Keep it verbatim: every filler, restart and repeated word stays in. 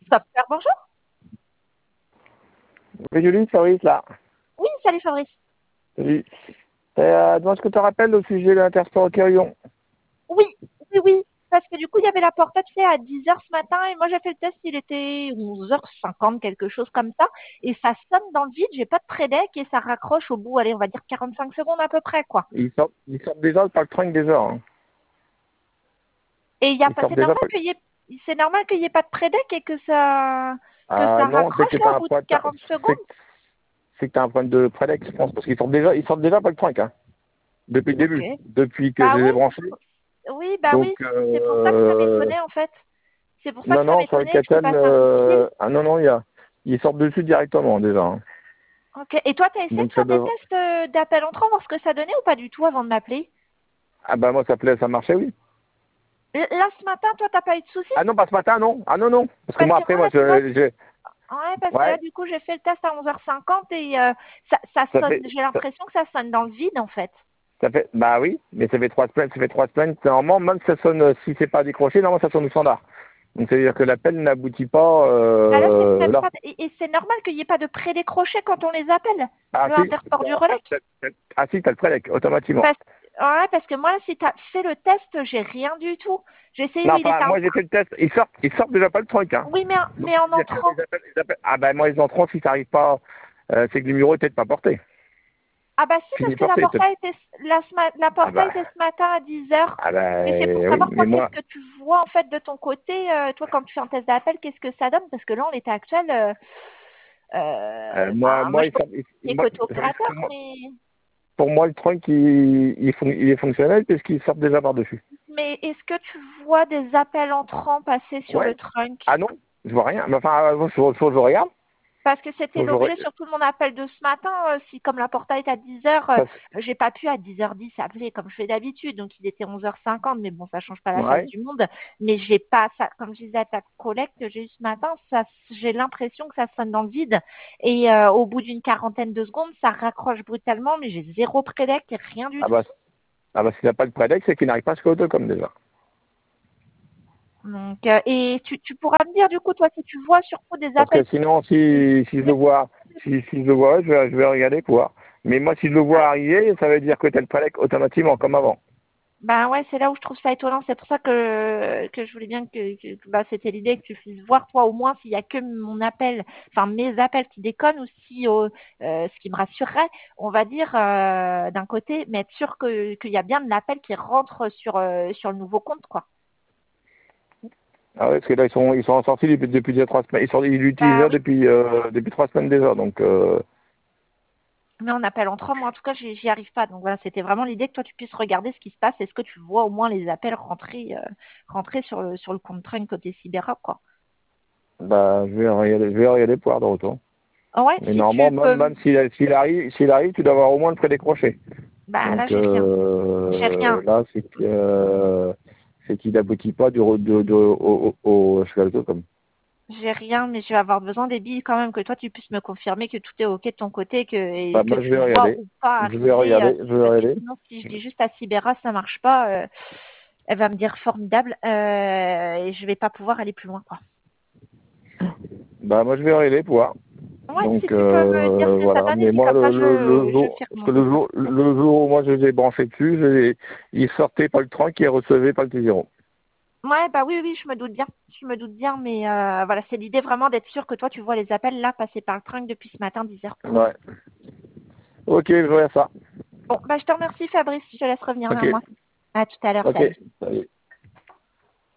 Super, bonjour. Oui, Julie, Fabrice, là. Oui, salut Fabrice. Salut. Euh, donc, est-ce que tu te rappelles au sujet de l'Intersport Lyon? Oui, oui, oui. Parce que du coup, il y avait la portée, tu sais, à dix heures ce matin et moi j'ai fait le test, il était onze heures cinquante, quelque chose comme ça. Et ça sonne dans le vide, j'ai pas de prédec et ça raccroche au bout, allez, on va dire quarante-cinq secondes à peu près, quoi. Ils sortent, ils sortent déjà par le train des heures. Hein. Et il y a Ils pas, sortent c'est déjà normal par... qu'il y ait, c'est normal qu'il y ait pas de prédec et que ça, que Ah ça non, c'est raccroche que là au t'as un bout de point, t'as- quarante secondes. c'est c'est que t'as un point de prélex, je pense, parce qu'ils sortent déjà, ils sortent déjà pas le train, hein, depuis le Ok. début, depuis que je Bah les oui, ai branchés. c'est pour- oui, bah Donc, oui, c'est pour ça que ça euh... m'étonnait en fait. C'est pour ça que non, ça non, sur le m'étonnait, je te Catel, passe un coup de fil. euh... ah non, non, il y a, ils sortent dessus directement déjà. Hein. Ok. Et toi, tu as essayé de Donc ça faire des devrait. tests euh, d'appel entrant, voir ce que ça donnait ou pas du tout avant de m'appeler? Ah bah moi ça plaît, ça marchait, oui. L- Là, ce matin, toi, t'as pas eu de soucis? Ah non, pas ce matin, non. Ah non, non. Parce que Parce moi que après, moi, moi, là, tu vois, je, je... ouais, parce que là, ouais, du coup, j'ai fait le test à onze heures cinquante et euh, ça, ça ça sonne, fait, j'ai l'impression que ça sonne dans le vide, en fait. Ça fait, bah oui, mais ça fait trois semaines, ça fait trois semaines. Normalement, même si ça sonne, euh, si c'est pas décroché, normalement ça sonne au standard. Donc c'est à dire que l'appel n'aboutit pas Bah là, c'est euh, même là. pas, et, et c'est normal qu'il n'y ait pas de prédécroché quand on les appelle, Ah le si, interport du relais. t'as- t'as- ah si, t'as le prélec automatiquement. Parce, ouais, parce que moi, là, si t'as fait le test, j'ai rien du tout. J'ai essayé Non, où il enfin, était en moi j'ai train. fait le test. Ils sortent, ils sortent déjà pas le truc, hein. Oui, mais, Donc mais en c'est-à-dire que entrant. les appels, les appels- ah ben moi les entrants, si ça arrive pas, euh, c'est que le numéro est peut-être pas porté. Ah bah si, parce Fini que la porté peut-être. porta était la, sma- la Ah porta bah, était ce matin à dix heures. ah Mais c'est pour ben oui, savoir mais toi, qu'est-ce moi, que tu vois en fait de ton côté, euh, toi quand tu fais un test d'appel, qu'est-ce que ça donne? Parce que là, en l'état actuel, euh, euh, euh, moi, enfin, moi moi, je ils pense sortent, que c'est moi, côté ça veut dire que opérateur, moi, mais pour moi le truc il, il, fon- il est fonctionnel puisqu'il sort déjà par dessus. mais est-ce que tu vois des appels entrants passer sur le Ouais. trunk? Ah non, je vois rien. Mais enfin, il faut, faut que je regarde. Parce que c'était Faut que je l'objet regarde. surtout de mon appel de ce matin. euh, si comme la porta est à dix heures, euh, Parce- j'ai pas pu à dix heures dix appeler comme je fais d'habitude. Donc il était onze heures cinquante, mais bon, ça change pas la face Ouais. du monde. Mais j'ai pas ça, comme je disais à ta collègue que j'ai eu ce matin, ça, j'ai l'impression que ça sonne dans le vide. Et euh, au bout d'une quarantaine de secondes, ça raccroche brutalement, mais j'ai zéro prédec, rien du Ah tout. bah, ah bah s'il n'a pas de prédex, c'est qu'il n'arrive pas jusqu'à Autocom déjà. Donc, euh, et tu, tu pourras me dire du coup, toi, si tu vois surtout des Parce que appels. sinon, si, si je le vois, si, si je le vois, je vais, je vais regarder pour voir. Mais moi, si je le vois arriver, ça veut dire que tu as le prédex automatiquement, comme avant. Ben ouais, c'est là où je trouve ça étonnant. C'est pour ça que, que je voulais bien que, que- que- bah, c'était l'idée que tu puisses voir toi au moins s'il y a que mon appel, enfin mes appels qui déconnent ou si euh, euh, ce qui me rassurerait, on va dire euh, d'un côté, mais être sûr que qu'il y a bien de l'appel qui rentre sur euh, sur le nouveau compte quoi. Ah ouais, parce que là, ils sont, ils sont en sortie depuis, depuis déjà trois semaines. Ils, sont, ils l'utilisent Bah déjà oui, depuis, euh, depuis trois semaines déjà. Donc, euh, mais on appelle entrant, moi en tout cas j'y j'y arrive pas. Donc voilà, c'était vraiment l'idée que toi tu puisses regarder ce qui se passe. Est-ce que tu vois au moins les appels rentrer euh, rentrer sur le sur le compte Trunk côté Cyberhub quoi. bah, je vais regarder, je vais regarder pour voir de retour. Ah ouais, Mais si normalement, tu même, peux. même s'il s'il arrive, s'il arrive, tu dois avoir au moins le prédécroché. Bah là Donc j'ai rien. J'ai euh, rien. là, c'est que, euh, c'est qu'il n'aboutit pas du, re- de, de, au, au, au cheval comme. J'ai rien, mais je vais avoir besoin des billes quand même, que toi tu puisses me confirmer que tout est ok de ton côté que, et Bah, que moi, je tu vais vois regarder. ou pas Je vais arriver. euh, regarder, je vais parce que regarder. sinon, si je dis juste à Sibera, ça marche pas, euh, elle va me dire formidable euh, et je vais pas pouvoir aller plus loin, quoi. Bah, moi, je vais regarder pour voir. Ouais, si Donc tu peux me dire euh, ce que ça voilà. donne, et Mais puis moi, comme le, ça, le, le je, je jour, fais parce que remonter le ça. jour, le jour où moi je les ai branchés dessus, je les, ils sortaient pas le trunk et recevaient pas le T zéro. Ouais, bah oui, oui, je me doute bien. Je me doute bien, mais euh, voilà, c'est l'idée vraiment d'être sûr que toi tu vois les appels là passer par le trunk depuis ce matin dix heures, quoi. Ouais. Ok, je regarde ça. Bon, bah je te remercie Fabrice, je te laisse revenir Ok. vers moi. À tout à l'heure, Ok. salut. Salut.